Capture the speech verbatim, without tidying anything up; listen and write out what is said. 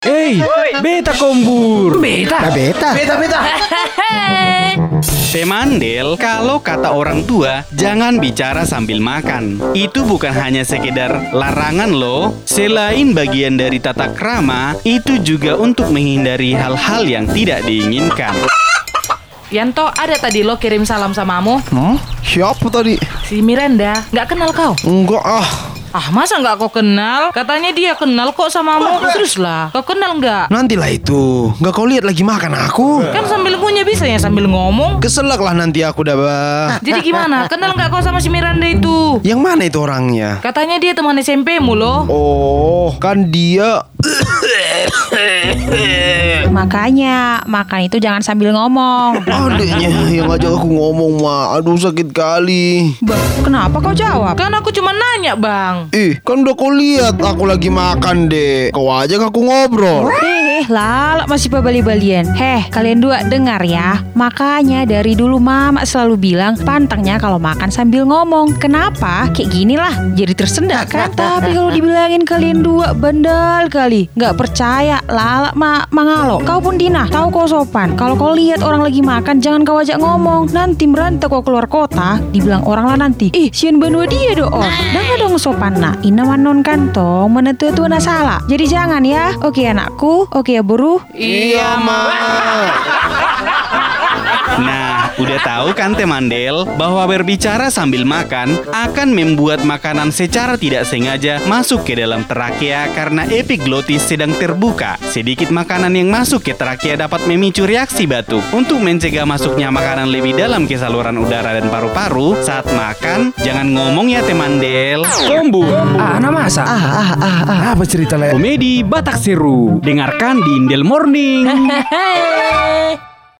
Hey, beta kombur. Beta? Beta? Beta, beta. Temandel, kalau kata orang tua, jangan bicara sambil makan. Itu bukan hanya sekedar larangan loh. Selain bagian dari tata krama, itu juga untuk menghindari hal-hal yang tidak diinginkan. Yanto, ada tadi lo kirim salam samamu. Hmm? Siapa tadi? Si Miranda, nggak kenal kau? Enggak ah. Ah, masa nggak kau kenal? Katanya dia kenal kok samamu. Terus lah, kau kenal nggak? Nantilah itu. Nggak kau lihat lagi makan aku. Kan sambil ngunyah bisa ya sambil ngomong. Keselak lah nanti aku dah, bah. Jadi gimana? Kenal nggak kau sama si Miranda itu? Yang mana itu orangnya? Katanya dia teman S M P-mu loh. Oh, kan dia. Makanya makan itu jangan sambil ngomong. Adiknya yang ngajak aku ngomong, Ma. Aduh, sakit kali. Bah, kenapa kau jawab? Kan aku cuma nanya, Bang. Ih, kan udah kau lihat aku lagi makan, Dek. Kau ajak aku ngobrol. Eh, lala masih pabali-balian. Heh, kalian dua dengar ya. Makanya dari dulu Mama selalu bilang pantangnya kalau makan sambil ngomong. Kenapa? Kayak gini lah, jadi tersendak kan. Tapi kalau dibilangin kalian dua bandel kali, nggak percaya. Lala ma mangalo. Kau pun Dina, tahu kau sopan. Kalau kau lihat orang lagi makan, jangan kau ajak ngomong. Nanti merantau kau keluar kota, dibilang orang lah nanti. Ih, sian banua dia doon. Jangan dong sopan. Nah, ina manon kantong menentu tu na salah. Jadi jangan ya. Oke anakku, oke ya buru. Iya, Ma. Nah, udah tahu kan Temandel bahwa berbicara sambil makan akan membuat makanan secara tidak sengaja masuk ke dalam trakea karena epiglotis sedang terbuka. Sedikit makanan yang masuk ke trakea dapat memicu reaksi batuk. Untuk mencegah masuknya makanan lebih dalam ke saluran udara dan paru-paru, saat makan jangan ngomong ya Temandel. Kombur. Ah, nama masa? Ah, ah, ah, ah. Apa cerita lain? Komedi Batak Seru. Dengarkan di Indel Morning.